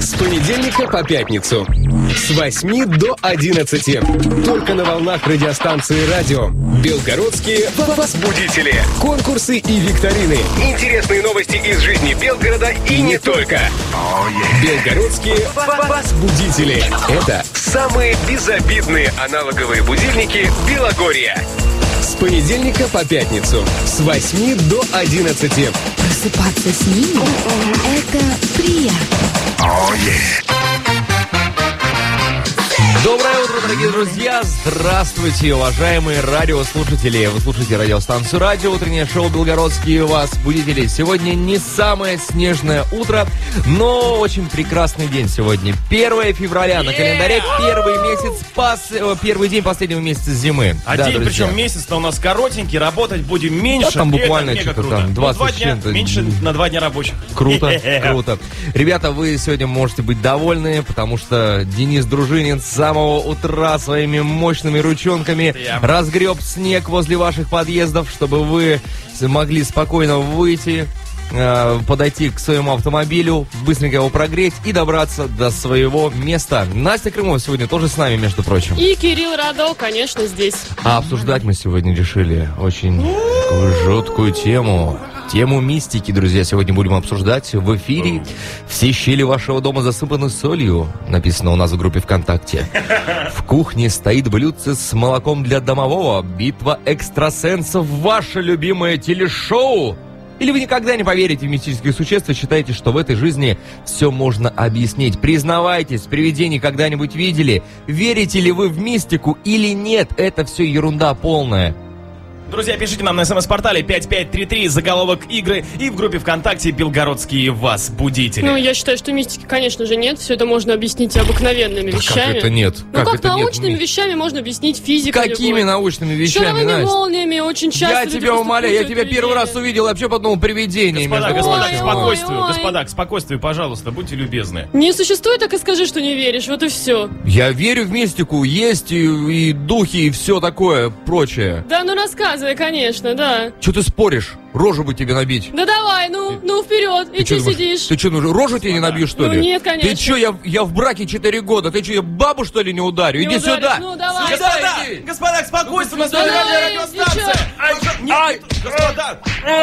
С понедельника по пятницу. С 8 до 11. Только на волнах радиостанции «Радио». Белгородские возбудители. Конкурсы и викторины. Интересные новости из жизни Белгорода и не только. Белгородские возбудители. Это самые безобидные аналоговые будильники Белогорья. С понедельника по пятницу. С 8 до 11. Просыпаться с ними – это приятно. Доброе утро, дорогие друзья! Здравствуйте, уважаемые радиослушатели! Вы слушаете радиостанцию «Радио», утреннее шоу «Белгородские возбудители». Сегодня не самое снежное утро, но очень прекрасный день сегодня. 1 февраля на календаре, первый день последнего месяца зимы. А да, день, друзья. причем месяц-то у нас коротенький, работать будем меньше. Да, там буквально это что-то круто. там 20 2 дня, чем-то. меньше на 2 дня рабочих. Круто, круто. Ребята, вы сегодня можете быть довольны, потому что Денис Дружинин с самого утра своими мощными ручонками разгреб снег возле ваших подъездов, чтобы вы могли спокойно выйти, подойти к своему автомобилю, быстренько его прогреть и добраться до своего места. Настя Крымова сегодня тоже с нами, между прочим. И Кирилл Радо, конечно, здесь. А обсуждать мы сегодня решили очень такую жуткую тему. Тему мистики, друзья, сегодня будем обсуждать в эфире. Все щели вашего дома засыпаны солью, написано у нас в группе ВКонтакте. В кухне стоит блюдце с молоком для домового. Битва экстрасенсов, ваше любимое телешоу. Или вы никогда не поверите в мистических существ и считаете, что в этой жизни все можно объяснить? Признавайтесь, привидений когда-нибудь видели? Верите ли вы в мистику или нет? Это все ерунда полная. Друзья, пишите нам на СМС-портале 5533, заголовок игры, и в группе ВКонтакте «Белгородские возбудители». Ну, я считаю, что мистики, конечно же, нет. Все это можно объяснить обыкновенными вещами. Как это нет? Ну, как научными вещами можно объяснить физикой. Какими научными вещами, шаровыми Настя? молниями очень часто. Я люди тебя умоляю, я тебя путают первый раз увидел, я вообще подумал привидение. Господа, к спокойствию, ой. господа, к спокойствию, пожалуйста, будьте любезны. Не существует, так и скажи, что не веришь, вот и все. Я верю в мистику, есть и духи, и все такое прочее. Да, ну рассказывай, конечно, да. Че ты споришь? Рожу бы тебе набить. Да давай, ну вперед, и ты сидишь. Ты что, рожу тебе не набью, что ли? Ну нет, конечно. Ты что, я в браке 4 года, ты что, я бабу, что ли, не ударю? Не Иди ударишь, сюда. ну давай. Господа, к спокойствию, у нас давай, радиостанция. Господа,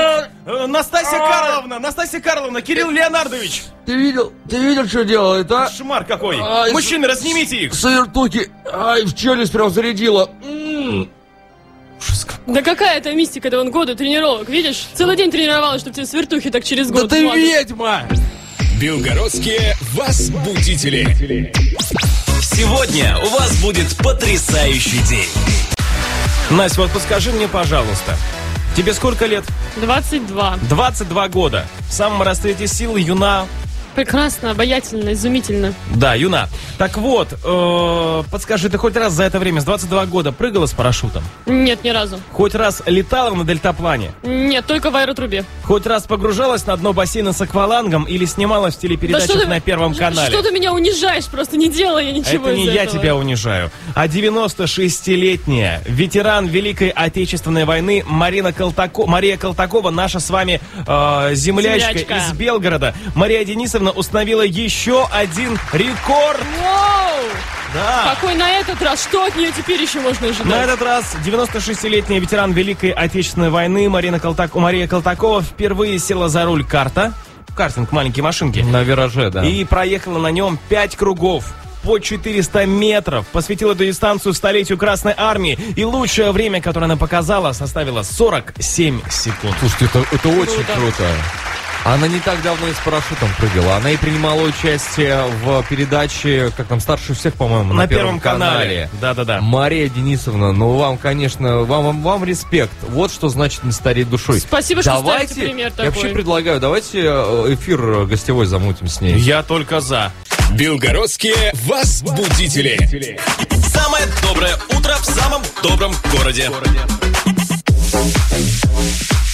Настасья Карловна, Кирилл Леонардович. Ты видел, что делает, а? Кошмар какой. Мужчины, разнимите их. Свертуки, в челюсть прям зарядила. Да какая это мистика, это вон годы тренировок, видишь? Целый день тренировалась, чтобы тебе свертухи так через год. Да ты смазать. ведьма! Белгородские возбудители. Сегодня у вас будет потрясающий день. Настя, вот подскажи мне, пожалуйста, тебе сколько лет? 22. 22 года. В самом расцвете сил, юна. Прекрасно, обаятельно, изумительно. Да, юна. Так вот, подскажи, ты хоть раз за это время, с 22 года, прыгала с парашютом? Нет, ни разу. Хоть раз летала на дельтаплане? Нет, только в аэротрубе. Хоть раз погружалась на дно бассейна с аквалангом или снималась в телепередачах на Первом канале? Что ты меня унижаешь, просто не делай я ничего Это не из я этого. тебя унижаю, а 96-летняя ветеран Великой Отечественной войны Мария Колтакова, наша с вами землячка из Белгорода. Мария Денисовна установила еще один рекорд. Воу! Да. Какой на этот раз? Что от нее теперь еще можно ожидать? На этот раз 96-летняя ветеран Великой Отечественной войны Мария Колтакова впервые села за руль картинг маленькой машинки. На вираже, да. И проехала на нем 5 кругов по 400 метров. Посвятила эту дистанцию столетию Красной Армии. И лучшее время, которое она показала, составило 47 секунд. Слушайте, это очень круто. Она не так давно и с парашютом прыгала. Она и принимала участие в передаче, как там, «Старше всех», по-моему, на Первом канале. Да-да-да. Мария Денисовна, ну вам, конечно, вам респект. Вот что значит не стареть душой. Спасибо, что ставите пример такой. Я вообще предлагаю, давайте эфир гостевой замутим с ней. Я только за. Белгородские возбудители. Самое доброе утро в самом добром городе.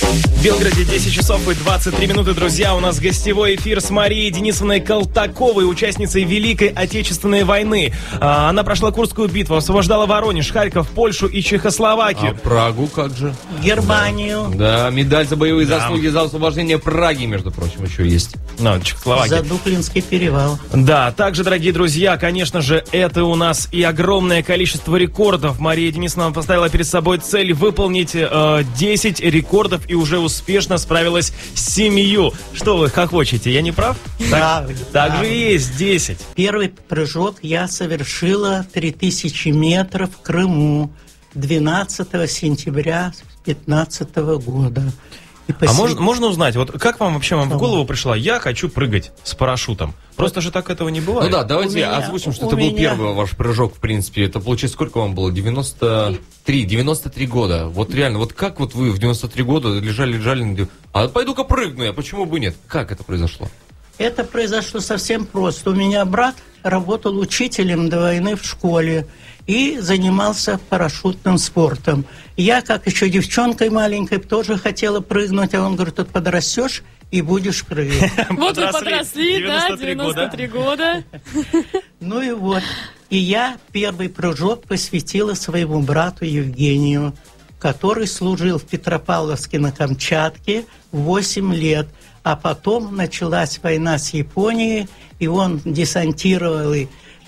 В Белгороде 10 часов и 23 минуты, друзья. У нас гостевой эфир с Марией Денисовной Колтаковой, участницей Великой Отечественной войны. Она прошла Курскую битву, освобождала Воронеж, Харьков, Польшу и Чехословакию. А Прагу как же? Германию. Да, медаль за боевые заслуги за освобождение Праги, между прочим, еще есть. Ну, Чехословакия. За Дуклинский перевал. Да, также, дорогие друзья, конечно же, это у нас и огромное количество рекордов. Мария Денисовна поставила перед собой цель выполнить 10 рекордов и уже успешно справилась с 7. Что вы хохочете, я не прав? Так же и есть, 10. Первый прыжок я совершила 3000 метров в Крыму 12 сентября 2015 года. А можно узнать, вот как вам вообще в голову пришла, я хочу прыгать с парашютом? Просто же так этого не бывает. Ну да, давайте озвучим, что это был первый ваш прыжок, в принципе. Это, получается, сколько вам было? 93 года. Вот реально, вот как вот вы в 93 года лежали, а пойду-ка прыгну я, почему бы нет? Как это произошло? Это произошло совсем просто. У меня брат работал учителем до войны в школе и занимался парашютным спортом. Я, как еще девчонкой маленькой, тоже хотела прыгнуть, а он говорит, тут подрастешь и будешь прыгать. Вот вы подросли, да, 93 года. Ну и вот. И я первый прыжок посвятила своему брату Евгению, который служил в Петропавловске на Камчатке 8 лет. А потом началась война с Японией, и он десантировал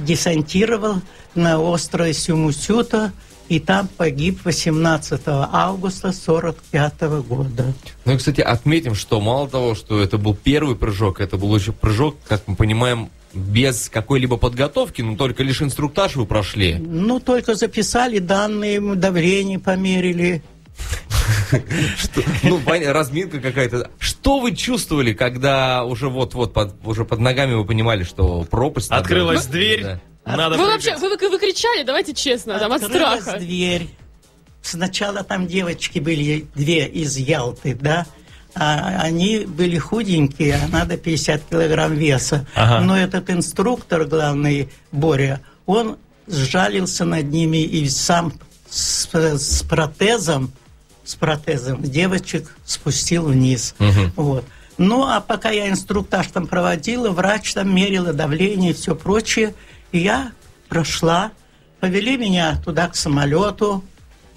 на острове Сюмусюта, и там погиб 18 августа 1945 года. Ну и, кстати, отметим, что мало того, что это был первый прыжок, это был еще прыжок, как мы понимаем, без какой-либо подготовки, но только лишь инструктаж вы прошли. Ну, только записали данные, давление померили. Ну, разминка какая-то. Что вы чувствовали, когда уже уже под ногами вы понимали, что пропасть... Открылась дверь, надо вы вообще, вы кричали, давайте честно, там от страха. Открылась дверь. Сначала там девочки были, 2 из Ялты, да? А они были худенькие, а надо 50 килограмм веса. Ага. Но этот инструктор, главный, Боря, он сжалился над ними и сам с протезом девочек спустил вниз. Вот. Ну, а пока я инструктаж там проводила, врач там мерила давление и все прочее, и я прошла. Повели меня туда к самолету.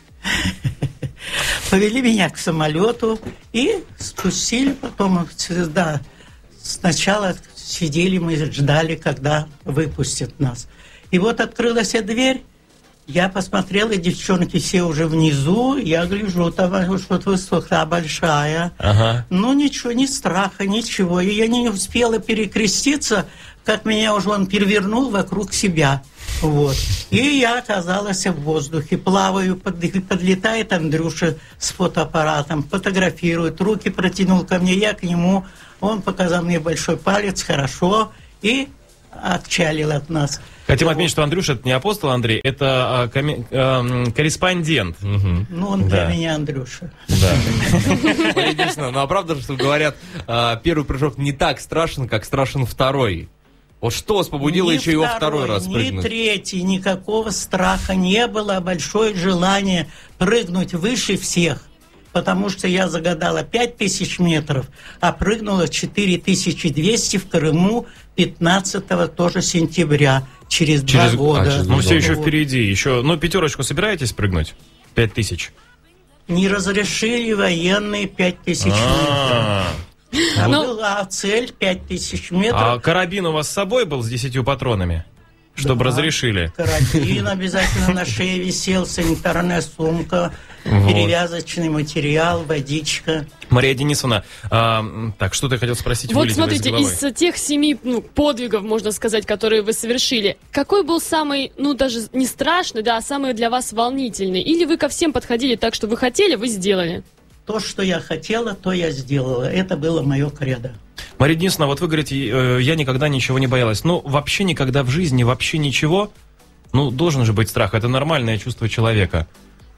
И спустили потом, да, сначала сидели мы, ждали, когда выпустят нас. И вот открылась дверь, я посмотрела, девчонки все уже внизу, я гляжу, там что-то высота большая. Ага. Ну, ничего, ни страха, ничего. И я не успела перекреститься, как меня уже он перевернул вокруг себя. Вот. И я оказалась в воздухе, плаваю, подлетает Андрюша с фотоаппаратом, фотографирует, руки протянул ко мне, я к нему, он показал мне большой палец, хорошо, и отчалил от нас. Хотим отметить, что Андрюша это не апостол Андрей, это корреспондент. Ну, он для меня Андрюша. Да. Единственное, ну а правда, что говорят, первый прыжок не так страшен, как страшен второй. Вот что вас побудило еще его второй раз прыгнуть? Ни третий, никакого страха не было, большое желание прыгнуть выше всех. Потому что я загадала 5000 метров, а прыгнула 4200 в Крыму 15 тоже сентября, через 2 года. Ну, все еще впереди. Еще, ну, 5 собираетесь прыгнуть? 5000? Не разрешили военные 5000 метров. Была цель 5000 метров. А карабин у вас с собой был с 10 патронами? Чтобы разрешили. Карабин обязательно на шее висел, санитарная сумка, перевязочный материал, водичка. Мария Денисовна, так, что ты хотел спросить? Вот смотрите, из тех 7 подвигов, можно сказать, которые вы совершили, какой был самый, даже не страшный, да, а самый для вас волнительный? Или вы ко всем подходили так, что вы хотели, вы сделали? То, что я хотела, то я сделала. Это было мое кредо. Мария Денисовна, вот вы говорите, я никогда ничего не боялась. Ну, вообще никогда в жизни, вообще ничего. Ну, должен же быть страх. Это нормальное чувство человека.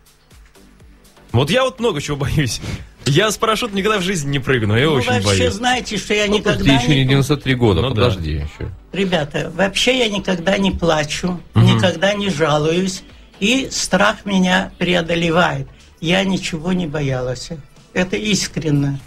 Вот я много чего боюсь. Я с парашютом никогда в жизни не прыгну. Я очень боюсь. Вообще знаете, что я никогда ты еще не 93 года, подожди еще. Ребята, вообще я никогда не плачу, никогда не жалуюсь. И страх меня преодолевает. Я ничего не боялась. это искренне.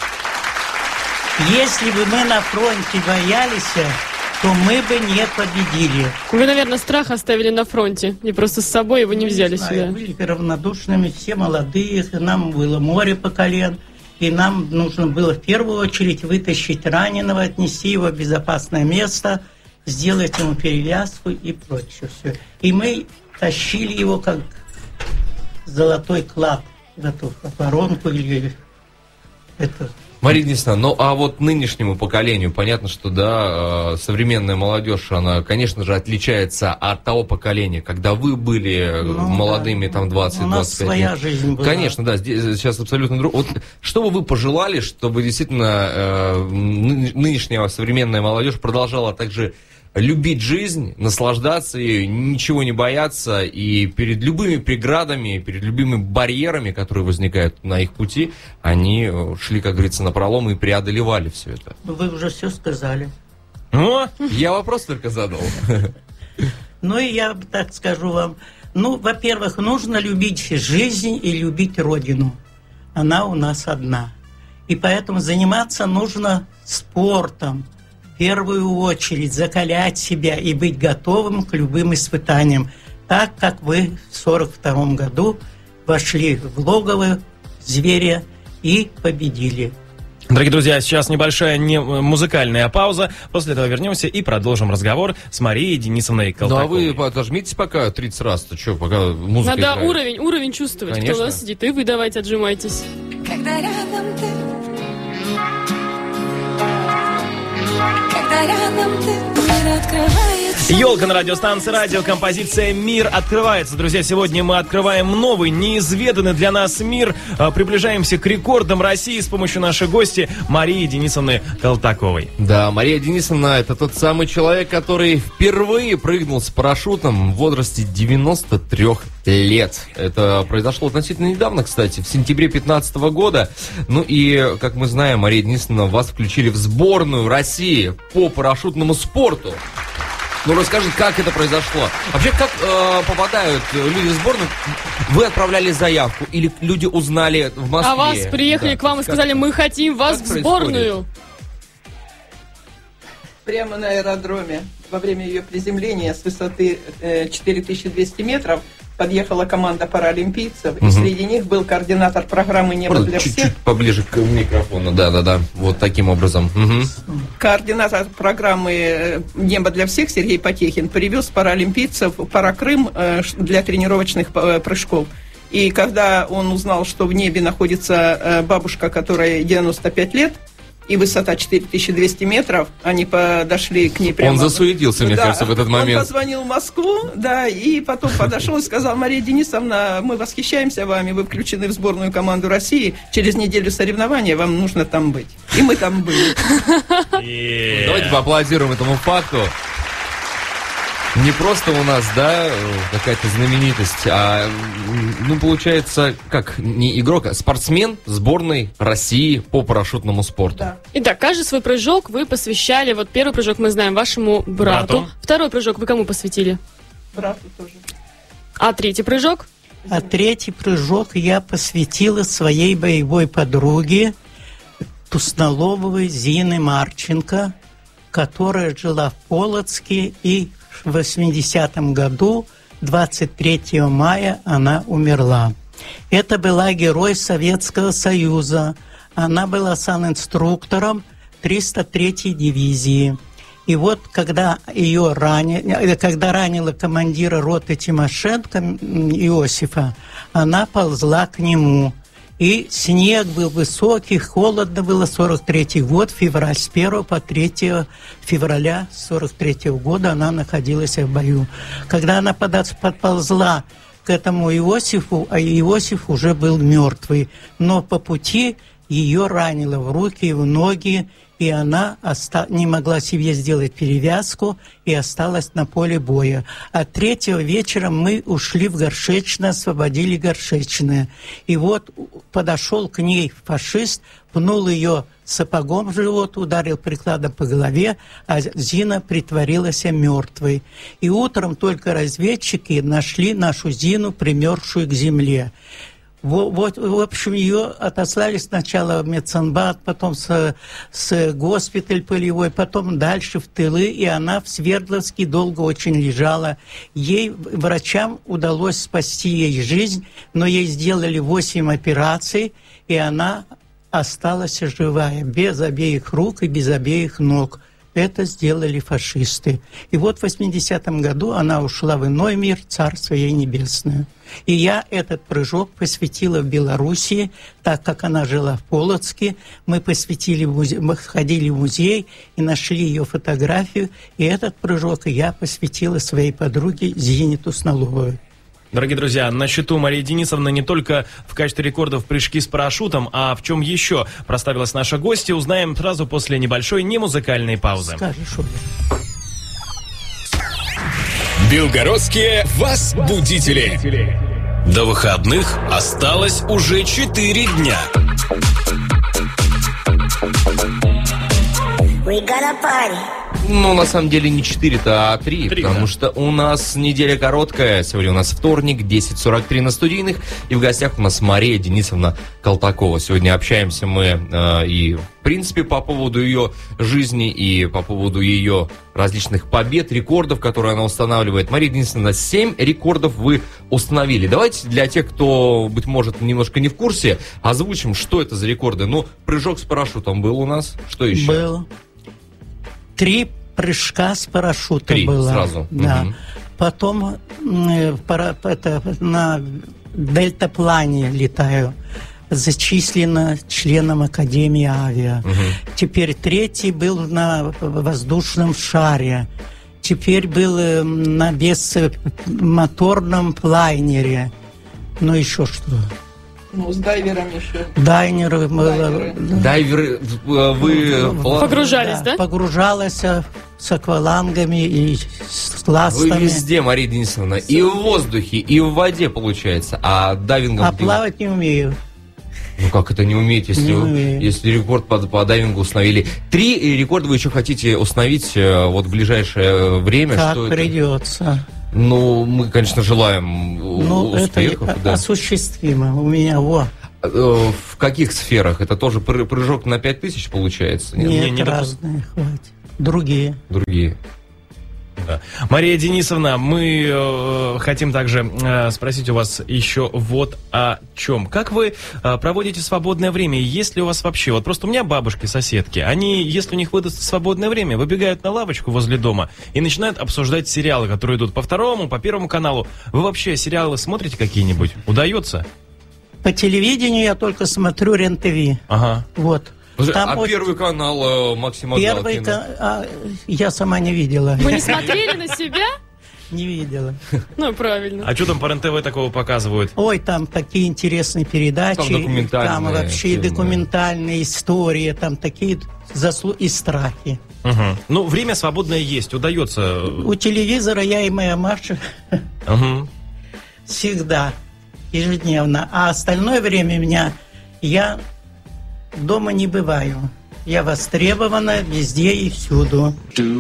Если бы мы на фронте боялись, то мы бы не победили. Вы, наверное, страх оставили на фронте, и просто с собой его не взяли сюда. Были равнодушными, все молодые, нам было море по колен, и нам нужно было в первую очередь вытащить раненого, отнести его в безопасное место, сделать ему перевязку и прочее все. И мы тащили его как золотой клад в эту воронку или это... Мария Денисовна, ну а вот нынешнему поколению, понятно, что да, современная молодежь, она, конечно же, отличается от того поколения, когда вы были молодыми, да, там, 20-25 лет. У нас своя жизнь была. Конечно, да, сейчас абсолютно другое. Вот что бы вы пожелали, чтобы действительно нынешняя современная молодежь продолжала также любить жизнь, наслаждаться ею, ничего не бояться, и перед любыми преградами, перед любыми барьерами, которые возникают на их пути, они шли, как говорится, напролом и преодолевали все это. Вы уже все сказали. Я вопрос только задал. Ну и я так скажу вам. Ну, во-первых, нужно любить жизнь и любить Родину. Она у нас одна. И поэтому заниматься нужно спортом. В первую очередь закалять себя и быть готовым к любым испытаниям, так как вы в 1942 году вошли в логово зверя и победили. Дорогие друзья, сейчас небольшая музыкальная пауза. После этого вернемся и продолжим разговор с Марией Денисовной Колтаковой. Ну а вы подожмите пока 30 раз, то что, пока музыка Надо играет. уровень чувствовать, Конечно. кто у нас сидит. И вы давайте отжимайтесь. Когда рядом ты, когда рядом ты, мир открывается. Елка на радиостанции радио, композиция «Мир» открывается. Друзья, сегодня мы открываем новый, неизведанный для нас мир. Приближаемся к рекордам России с помощью нашей гости Марии Денисовны Колтаковой. Да, Мария Денисовна — это тот самый человек, который впервые прыгнул с парашютом в возрасте 93 лет. Это произошло относительно недавно, кстати, в сентябре 2015 года. Ну и, как мы знаем, Мария Денисовна, вас включили в сборную России по парашютному спорту. Ну, расскажите, как это произошло? Вообще, как попадают люди в сборную? Вы отправляли заявку или люди узнали в Москве? А вас приехали к вам и сказали, мы хотим вас в сборную. Прямо на аэродроме во время ее приземления с высоты 4200 метров подъехала команда паралимпийцев, и среди них был координатор программы «Небо для всех». Чуть-чуть поближе к микрофону, да, вот таким образом. Угу. Координатор программы «Небо для всех» Сергей Потехин привез паралимпийцев в Паракрым для тренировочных прыжков. И когда он узнал, что в небе находится бабушка, которой 95 лет, и высота 4200 метров, они подошли к ней прямо. Он засуетился, мне кажется, в этот момент. Он позвонил в Москву, да, и потом подошел и сказал: Мария Денисовна, мы восхищаемся вами, вы включены в сборную команду России, через неделю соревнования, вам нужно там быть. И мы там были. Давайте поаплодируем этому факту. Не просто у нас, да, какая-то знаменитость, а, ну, получается, как, не игрок, а спортсмен сборной России по парашютному спорту. Да. Итак, каждый свой прыжок вы посвящали, вот первый прыжок мы знаем вашему брату. Второй прыжок вы кому посвятили? Брату тоже. А третий прыжок? А третий прыжок я посвятила своей боевой подруге Туснолобовой Зины Марченко, которая жила в Полоцке, и в 80-м году, 23 мая, она умерла. Это была герой Советского Союза. Она была санинструктором 303-й дивизии. И вот, когда ее ранила командира роты Тимошенко Иосифа, она ползла к нему. И снег был высокий, холодно было, 43-й год, февраль, с 1 по 3 февраля 43-го года она находилась в бою. Когда она подползла к этому Иосифу, а Иосиф уже был мертвый, но по пути ее ранило в руки и в ноги, и она не могла себе сделать перевязку и осталась на поле боя. А 3-го вечера мы ушли в Горшечное, освободили Горшечное. И вот подошел к ней фашист, пнул ее сапогом в живот, ударил прикладом по голове, а Зина притворилась мертвой. И утром только разведчики нашли нашу Зину, примерзшую к земле. В общем, ее отослали сначала в медсанбат, потом с госпиталь полевой, потом дальше в тылы, и она в Свердловске долго очень лежала. Ей, врачам, удалось спасти ей жизнь, но ей сделали 8 операций, и она осталась живая, без обеих рук и без обеих ног. Это сделали фашисты. И вот в 80-м году она ушла в иной мир, царство ей небесное. И я этот прыжок посвятила в Белоруссии, так как она жила в Полоцке. Мы ходили в музей и нашли ее фотографию. И этот прыжок я посвятила своей подруге Зине Тусналовой. Дорогие друзья, на счету Мария Денисовна не только в качестве рекордов прыжки с парашютом, а в чем еще проставилась наша гостья, узнаем сразу после небольшой немузыкальной паузы. Скажешь, Оля. Белгородские возбудители. До выходных осталось уже 4 дня. We got a party. Ну, на самом деле не 4-то, а 3, потому да. что у нас неделя короткая. Сегодня у нас вторник, 10:43 на студийных. И в гостях у нас Мария Денисовна Колтакова. Сегодня общаемся мы и, в принципе, по поводу ее жизни и по поводу ее различных побед, рекордов, которые она устанавливает. Мария Денисовна, 7 рекордов вы установили. Давайте для тех, кто, быть может, немножко не в курсе, озвучим, что это за рекорды. Ну, прыжок с парашютом был у нас. Что еще? Был. 3 прыжка с парашютом 3 было. сразу. Да. Угу. Потом на дельтаплане летаю. Зачислено членом Академии авиа. Угу. Теперь 3-й был на воздушном шаре. Теперь был на бесмоторном лайнере. Ну, еще что? Ну, с дайвером еще. Дайверы. Дайверы, вы... Погружались, да? Погружалась с аквалангами и с ластами. Вы везде, Мария Денисовна, и в воздухе, и в воде, получается. А дайвингом... А плавать не умею. Ну как это не умеете, если рекорд по дайвингу установили? 3 рекорда вы еще хотите установить вот в ближайшее время? Как что придется. Это? Ну, мы, конечно, желаем успехов. Это осуществимо. У меня В каких сферах? Это тоже прыжок на 5000 получается? Нет, разные, хватит. Другие. Да. Мария Денисовна, мы хотим также спросить у вас еще вот о чем. Как вы проводите свободное время? Есть ли у вас вообще... Вот просто у меня бабушки, соседки, они, если у них выдаст свободное время, выбегают на лавочку возле дома и начинают обсуждать сериалы, которые идут по 2-му, по 1-му каналу. Вы вообще сериалы смотрите какие-нибудь? Удается? По телевидению я только смотрю РЕН-ТВ. Ага. Вот. Там Первый канал Максима Галкина? Я сама не видела. Вы не смотрели на себя? Не видела. Ну, правильно. А что там по РЕН-ТВ такого показывают? Ой, там такие интересные передачи. Там документальные. Там вообще фильмы. Документальные истории. Там такие и страхи. Угу. Ну, время свободное есть, удается. У телевизора я и моя Маша всегда, ежедневно. А остальное время я дома не бываю. Я востребована везде и всюду.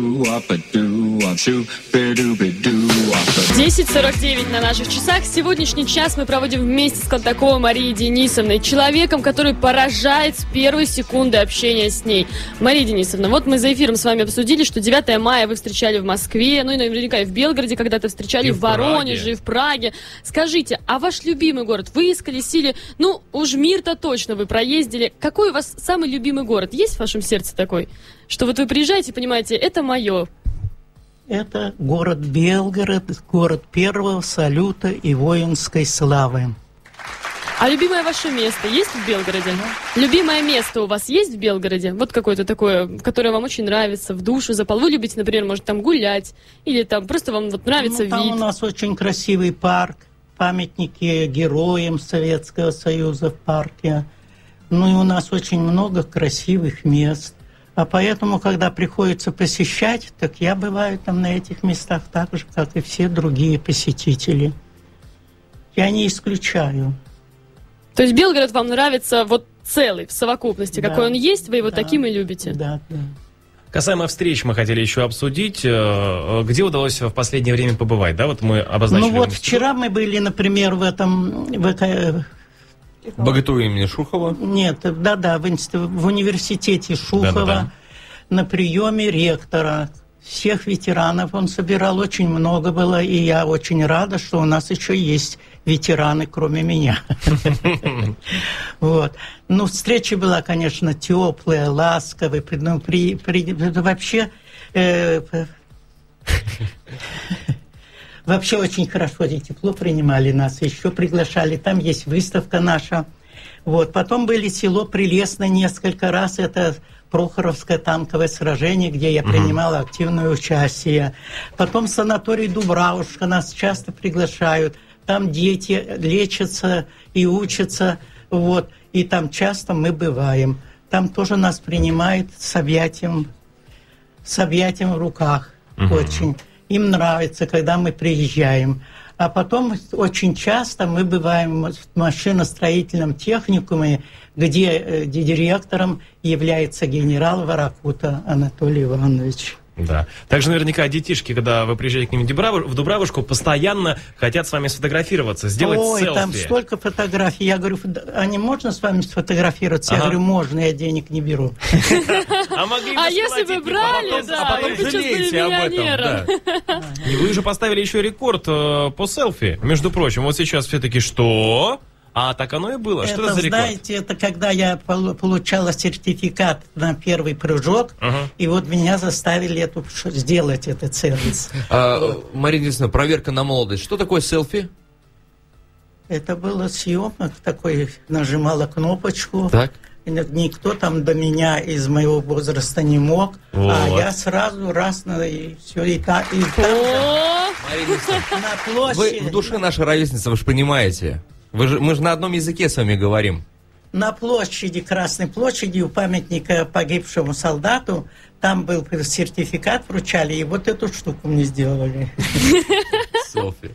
10:49 на наших часах. Сегодняшний час мы проводим вместе с Колтаковой Марией Денисовной, человеком, который поражает с первой секунды общения с ней. Мария Денисовна, вот мы за эфиром с вами обсудили, что 9 мая вы встречали в Москве, ну и наверняка и в Белгороде когда-то встречали, и в Воронеже, и в Праге. Скажите, а ваш любимый город? Вы исколесили, ну уж мир-то точно вы проездили. Какой у вас самый любимый город? Есть в вашем сердце такой? Что вот вы приезжаете и понимаете, это мое. Это город Белгород, город первого салюта и воинской славы. А любимое ваше место есть в Белгороде? Любимое место у вас есть в Белгороде? Вот какое-то такое, которое вам очень нравится, в душу запал. Вы любите, например, может, там гулять? Или там просто вам вот нравится вид? Там у нас очень красивый парк, памятники героям Советского Союза в парке. Ну и у нас очень много красивых мест. А поэтому, когда приходится посещать, так я бываю там на этих местах так же, как и все другие посетители. Я не исключаю. То есть Белгород вам нравится вот целый, в совокупности? Да. Какой он есть, вы его таким и любите? Да. Касаемо встреч мы хотели еще обсудить. Где удалось в последнее время побывать? Да, вот мы обозначили. Ну вот вчера мы были, например, в БГТУ имени Шухова? Нет, да-да, в университете Шухова. Да-да-да. На приеме ректора. Всех ветеранов он собирал, очень много было, и я очень рада, что у нас еще есть ветераны, кроме меня. Вот. Ну, встреча была, конечно, теплая, ласковая, вообще... Вообще очень хорошо и тепло принимали нас, еще приглашали, там есть выставка наша. Вот. Потом были село Прелестное несколько раз, это Прохоровское танковое сражение, где я принимала активное участие. Потом санаторий Дубравушка, нас часто приглашают, там дети лечатся и учатся, вот. И там часто мы бываем. Там тоже нас принимают с объятием в руках, очень. Им нравится, когда мы приезжаем. А потом очень часто мы бываем в машиностроительном техникуме, где директором является генерал Ворокута Анатолий Иванович. Да. Также наверняка детишки, когда вы приезжаете к ним в Дубравушку, постоянно хотят с вами сфотографироваться, сделать селфи. Ой, там столько фотографий. Я говорю, а не можно с вами сфотографироваться? Я говорю, можно, я денег не беру. А если бы брали, да, потом жалеете об этом. И вы же поставили еще рекорд по селфи, между прочим. Вот сейчас все таки что? А так оно и было. Что это за рекорд? Знаете, это когда я получала сертификат на первый прыжок, и вот меня заставили сделать этот сервис. Мария Денисовна, проверка на молодость. Что такое селфи? Это было съемок, такой, нажимала кнопочку. Так. Никто там до меня из моего возраста не мог. Вот. А я сразу раз, и все, и там Мария Денисовна, на площади. вы в душе наша ровесница, вы же понимаете. Мы же на одном языке с вами говорим. На площади, Красной площади, у памятника погибшему солдату, там был сертификат, вручали, и вот эту штуку мне сделали. Селфи.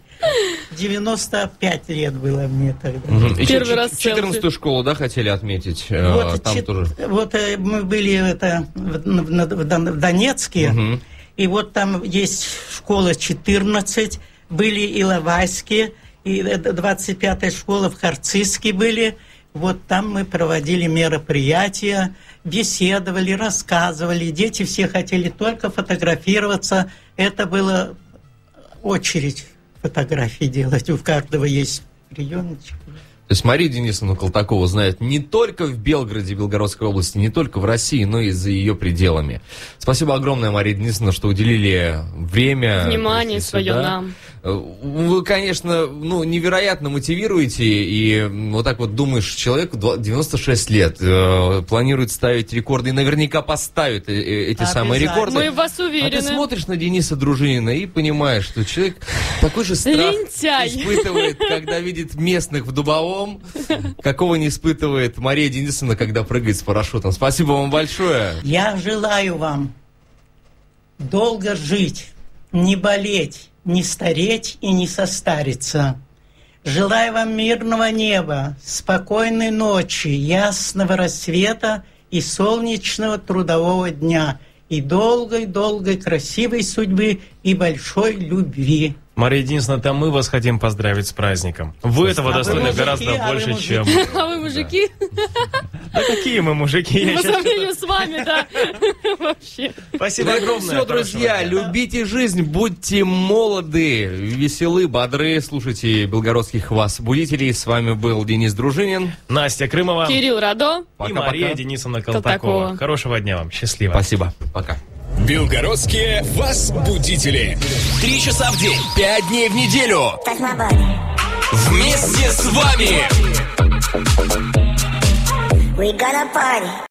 95 лет было мне тогда. Первый раз 14-ю школу, да, хотели отметить? Вот мы были в Донецке, и вот там есть школа 14, были Иловайские, и 25-я школа в Харциске были. Вот там мы проводили мероприятия, беседовали, рассказывали. Дети все хотели только фотографироваться. Это была очередь фотографий делать. У каждого есть приемничек. То есть Марию Денисовну Колтакову знают не только в Белгороде, Белгородской области, не только в России, но и за ее пределами. Спасибо огромное, Мария Денисовна, что уделили время. Внимание свое нам. Вы, конечно, невероятно мотивируете, и вот так вот думаешь, человеку 96 лет, планирует ставить рекорды, и наверняка поставит эти самые рекорды. Мы в вас уверены. А ты смотришь на Дениса Дружинина и понимаешь, что человек такой же страх испытывает, когда видит местных в Дубовом, какого не испытывает Мария Денисовна, когда прыгает с парашютом. Спасибо вам большое. Я желаю вам долго жить, не болеть, не стареть и не состариться. Желаю вам мирного неба, спокойной ночи, ясного рассвета и солнечного трудового дня, и долгой-долгой красивой судьбы и большой любви. Мария Денисовна, там мы вас хотим поздравить с праздником. Вы этого достойны гораздо больше, чем... А вы мужики? Да какие мы мужики? По сравнению с вами, да. Вообще. Спасибо огромное. Все, друзья, любите жизнь, будьте молоды, веселы, бодры, слушайте белгородских вас будителей. С вами был Денис Дружинин, Настя Крымова, Кирилл Радо и Мария Денисовна Колтакова. Хорошего дня вам. Счастливо. Спасибо. Пока. Белгородские возбудители. 3 часа в день, 5 дней в неделю. Вместе с вами. We gonna party.